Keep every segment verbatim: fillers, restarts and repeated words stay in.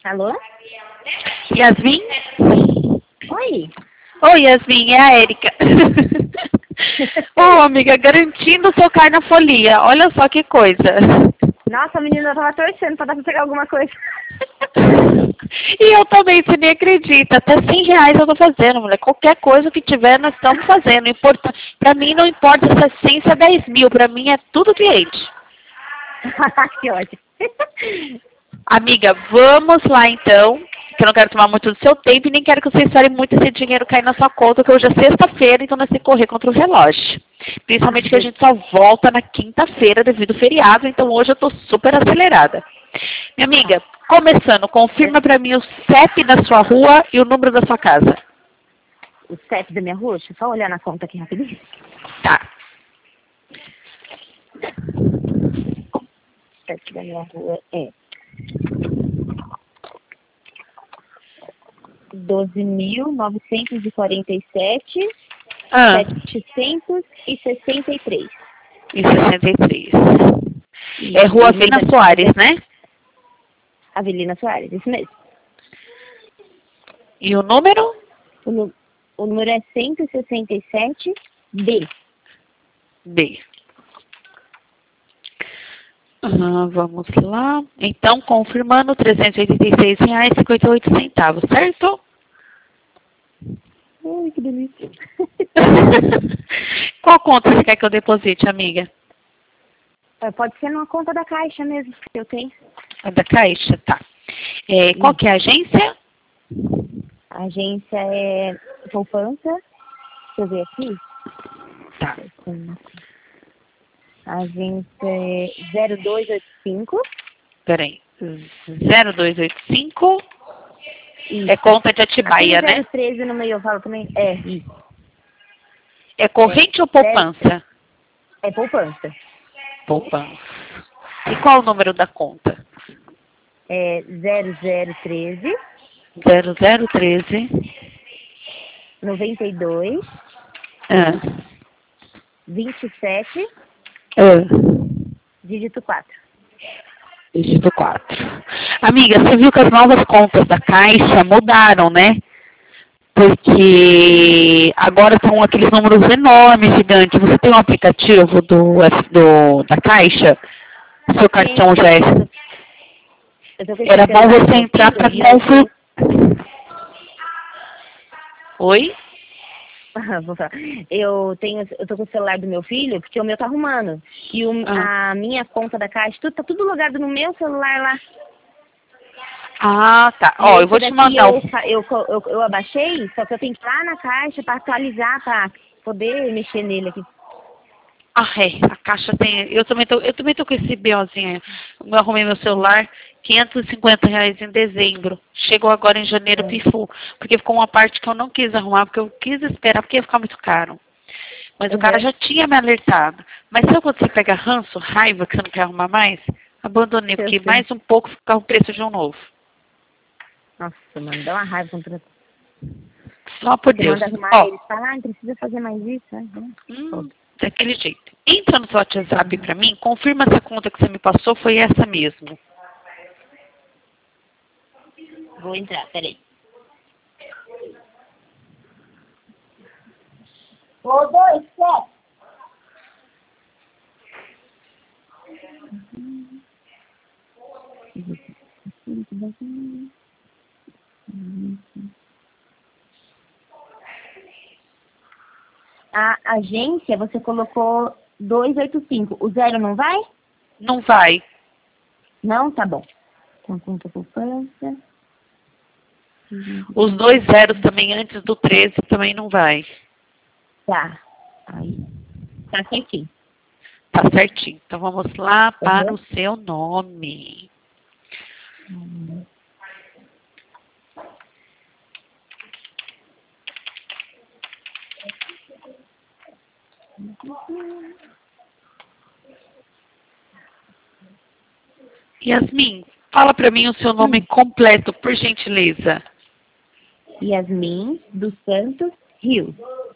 Alô? Yasmin? Oi. Oi, Yasmin, é a Érica. Ô, amiga, garantindo tocar na folia. Olha só que coisa. Nossa, a menina, eu tava torcendo pra dar pra pegar alguma coisa. E eu também, você nem acredita. Até cem reais eu tô fazendo, mulher. Qualquer coisa que tiver, nós estamos fazendo. Importa... Pra mim não importa se é cem, se é dez mil. Pra mim é tudo cliente. Que ótimo. Amiga, vamos lá então. Que eu não quero tomar muito do seu tempo e nem quero que você espere muito esse dinheiro cair na sua conta, que hoje é sexta-feira, então nós temos que correr contra o relógio. Principalmente que a gente só volta na quinta-feira devido ao feriado, então hoje eu tô super acelerada. Minha amiga, começando, confirma pra mim o C E P da sua rua e o número da sua casa. O C E P da minha rua? Deixa eu só olhar na conta aqui rapidinho. Tá. O C E P da minha rua é doze mil novecentos e quarenta e sete, Ah, setecentos e sessenta e três. e sessenta e três. É Rua Avelina Soares, né? Avelina Soares, isso mesmo. E o número? O, nu- o número é cento e sessenta e sete B. B. Ah, vamos lá. Então, confirmando, trezentos e oitenta e seis reais e cinquenta e oito centavos, certo? Ai, que delícia. Qual conta você quer que eu deposite, amiga? É, pode ser numa conta da Caixa mesmo, que eu tenho. A da Caixa, tá. É, qual que é a agência? A agência é Poupança. Deixa eu ver aqui. Tá. A agência é zero dois oito cinco. Peraí. zero dois oito cinco. Isso. É conta de Atibaia, Tem né? zero treze no meio, eu falo também. É, isso. É corrente É, ou poupança? É Poupança. Poupança. E qual o número da conta? É zero zero treze, zero zero treze. noventa e dois, Ah. vinte e sete, Ah. dígito quatro. Dígito quatro. Amiga, você viu que as novas contas da Caixa mudaram, né? Porque agora são aqueles números enormes, gigantes. Você tem um aplicativo do, do, da Caixa? Seu cartão já é... Eu tô com esse Era bom celular do você meu entrar filho para e eu confirmar. tenho... Oi? Vou falar. Eu tenho, eu tô com o celular do meu filho, porque o meu tá arrumando. E o, Ah. a minha conta da Caixa, tudo, tá tudo logado no meu celular lá. Ah, tá. E Ó, eu esse vou te daqui mandar eu, o... fa- eu, co- eu, eu abaixei, só que eu tenho que ir lá na Caixa para atualizar, para poder mexer nele aqui. Ah, é. A Caixa tem... Eu também tô, eu também tô com esse BOzinho. Eu arrumei meu celular, quinhentos e cinquenta reais em dezembro. Chegou agora em janeiro, É. pifou. Porque ficou uma parte que eu não quis arrumar, porque eu quis esperar, porque ia ficar muito caro. Mas o cara Uhum. já tinha me alertado. Mas sabe quando você pega ranço, raiva, que você não quer arrumar mais? Abandonei, Eu porque sei. mais um pouco ficava o preço de um novo. Nossa, mano, dá uma raiva contra Só por você. Deus. Manda arrumar Ó, ele, fala, ah, precisa fazer mais isso. Né? hum, daquele jeito. Entra no seu WhatsApp Uhum. pra mim, confirma se a conta que você me passou foi essa mesmo. Vou entrar, peraí. Ô, dois, sete. A agência, você colocou duzentos e oitenta e cinco. O zero não vai? Não vai. Não? Tá bom. Então, conta poupança. Os dois zeros também antes do treze também não vai. Tá. Aí. Tá certinho. Tá certinho. Então vamos lá para Uhum. o seu nome. Yasmin, fala para mim o seu nome Hum. completo, por gentileza. Yasmin dos Santos Rios.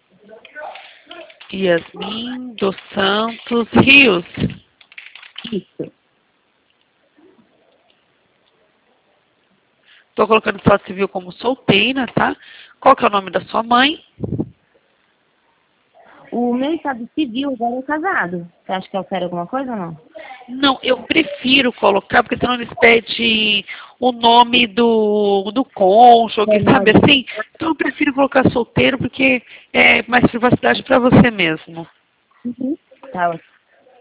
Yasmin dos Santos Rios. Isso. Estou colocando estado civil como solteira, tá? Qual que é o nome da sua mãe? O meu estado civil agora é casado. Você acha que eu quero alguma coisa ou não? Não, eu prefiro colocar, porque senão eles pedem o nome do, do cônjuge, É, sabe assim? Então eu prefiro colocar solteiro, porque é mais privacidade para você mesmo. Uhum. Tá ótimo.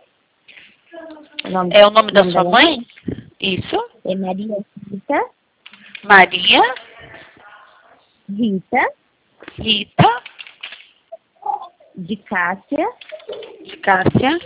O nome, É o nome o da nome sua da minha mãe? mãe Isso. é Maria Rita, Maria, Rita Rita, de Cássia, de Cássia,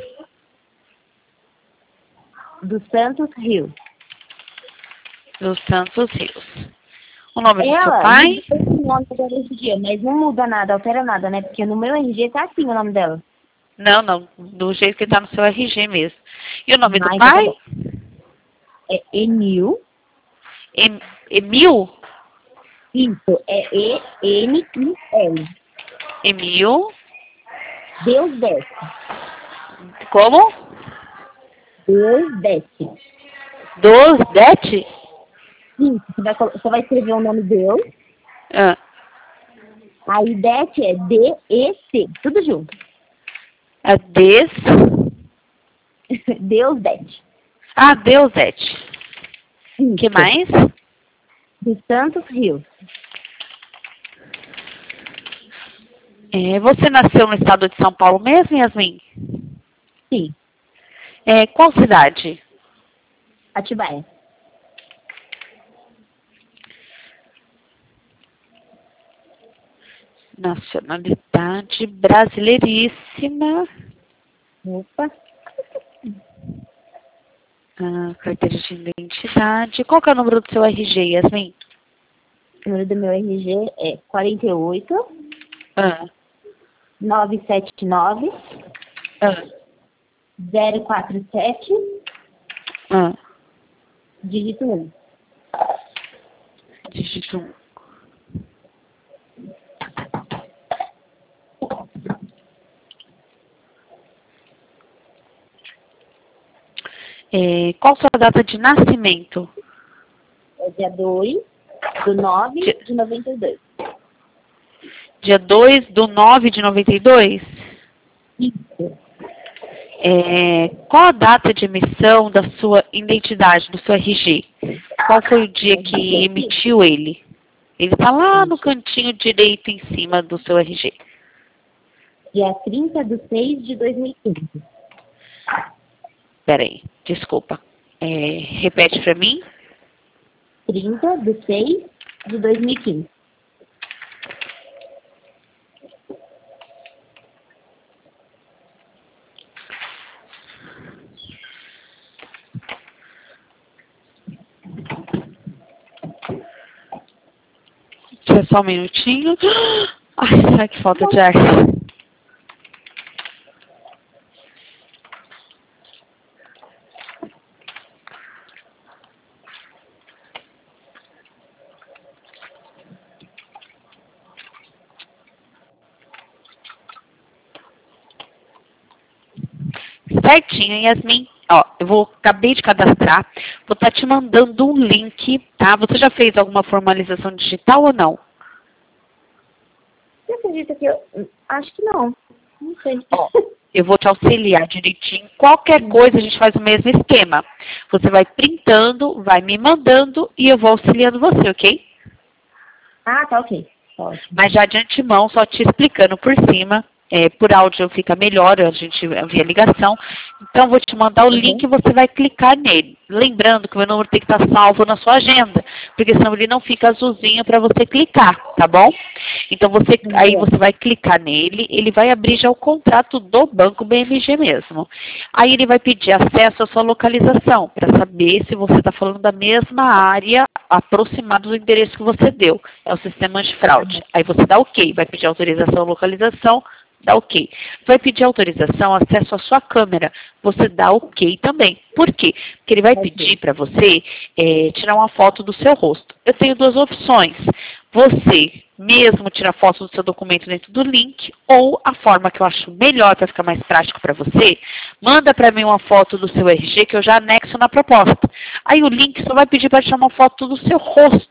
dos Santos Rios. dos Santos Rios. O nome do seu Ela pai? mudou o nome dela esse dia, mas não muda nada, altera nada, né? Porque no meu R G tá assim o nome dela. Não, não, do jeito que está no seu R G mesmo. E o nome do Ah, então tá pai? bom. É Enil. Em, Emil? Isso, é E N I L. Emil? Deus desce. Como? Deus desce. Dosdete? Isso, você vai, colo- você vai escrever o nome Deus. Ah, Aí desce é D E C. Tudo junto. a Des... Deus desce. Ah, Deusete. O que Isso. mais? Dos Santos Rios. É, você nasceu no estado de São Paulo mesmo, Yasmin? Sim. É, qual cidade? Atibaia. Nacionalidade brasileiríssima. Opa. Ah, carteira de identidade. Qual que é o número do seu R G, Yasmin? O número do meu R G é quarenta e oito, Ah, novecentos e setenta e nove, ah, zero quatro sete, ah. dígito um. Dígito um. É, qual sua data de nascimento? É dia dois do nove Dia- de noventa e dois. Dia dois do nove de noventa e dois? Isso. É, qual a data de emissão da sua identidade, do seu R G? Qual foi o dia que emitiu ele? Ele está lá no cantinho direito em cima do seu R G. Dia trinta de seis de dois mil e quinze. Peraí, desculpa. É, repete para mim. trinta de seis de dois mil e quinze. Deixa só um minutinho. Ai, ai, que falta de ar. Certinho, Yasmin. Ó, eu vou, acabei de cadastrar. Vou estar te mandando um link, tá? Você já fez alguma formalização digital ou não? Você acredita que eu... Acho que não. Não sei. Ó, eu vou te auxiliar direitinho. Qualquer coisa a gente faz o mesmo esquema. Você vai printando, vai me mandando e eu vou auxiliando você, ok? Ah, tá ok. Ótimo. Mas já de antemão, só te explicando por cima. É, por áudio fica melhor, a gente via ligação. Então, vou te mandar o Uhum. link e você vai clicar nele. Lembrando que o meu número tem que estar salvo na sua agenda, porque senão ele não fica azulzinho para você clicar, tá bom? Então, você, Uhum. aí você vai clicar nele, ele vai abrir já o contrato do Banco B M G mesmo. Aí ele vai pedir acesso à sua localização, para saber se você está falando da mesma área aproximada do endereço que você deu. É o sistema antifraude. Aí você dá OK, vai pedir autorização à localização, dá OK. Vai pedir autorização, acesso à sua câmera. Você dá OK também. Por quê? Porque ele vai pedir para você é, tirar uma foto do seu rosto. Eu tenho duas opções. Você mesmo tirar foto do seu documento dentro do link, ou a forma que eu acho melhor para ficar mais prático para você, manda para mim uma foto do seu R G que eu já anexo na proposta. Aí o link só vai pedir para tirar uma foto do seu rosto.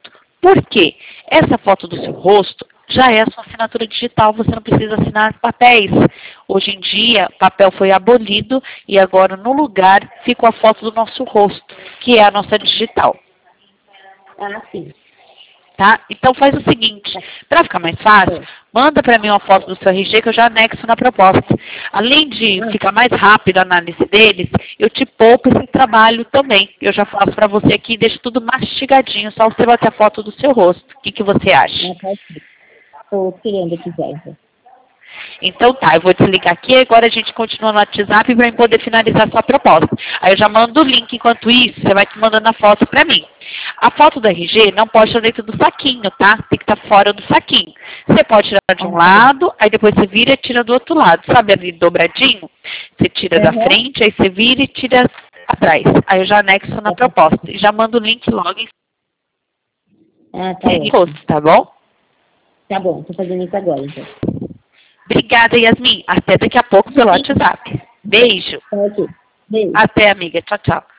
Por quê? Essa foto do seu rosto já é a sua assinatura digital, você não precisa assinar papéis. Hoje em dia, papel foi abolido e agora no lugar fica a foto do nosso rosto, que é a nossa digital. Ah, sim. Tá? Então faz o seguinte, para ficar mais fácil, manda para mim uma foto do seu R G que eu já anexo na proposta. Além de ficar mais rápido a análise deles, eu te poupo esse trabalho também. Eu já faço para você aqui e deixo tudo mastigadinho, só você bater a foto do seu rosto. O que, que você acha? Estou querendo aqui já. Então tá, eu vou desligar aqui, agora a gente continua no WhatsApp para eu poder finalizar a sua proposta. Aí eu já mando o link, enquanto isso, você vai te mandando a foto para mim. A foto do R G não pode estar dentro do saquinho, tá? Tem que estar fora do saquinho. Você pode tirar de um lado, aí depois você vira e tira do outro lado. Sabe ali dobradinho? Você tira uhum. da frente, aí você vira e tira atrás. Aí eu já anexo na proposta. E já mando o link logo em ah, tá, post, tá bom? Tá bom, tô fazendo isso agora, então. Obrigada, Yasmin. Até daqui a pouco pelo WhatsApp. Beijo. Okay. Beijo. Até, amiga. Tchau, tchau.